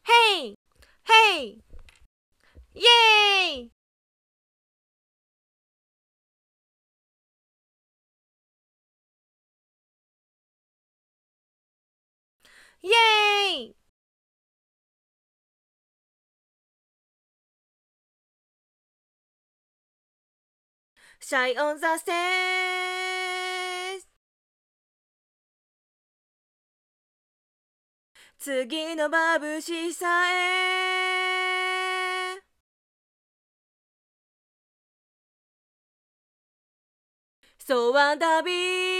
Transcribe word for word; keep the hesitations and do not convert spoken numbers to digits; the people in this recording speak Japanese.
ヘイヘイイエーイイエーイシャイオンザステージ次の眩しさへそうワンダビー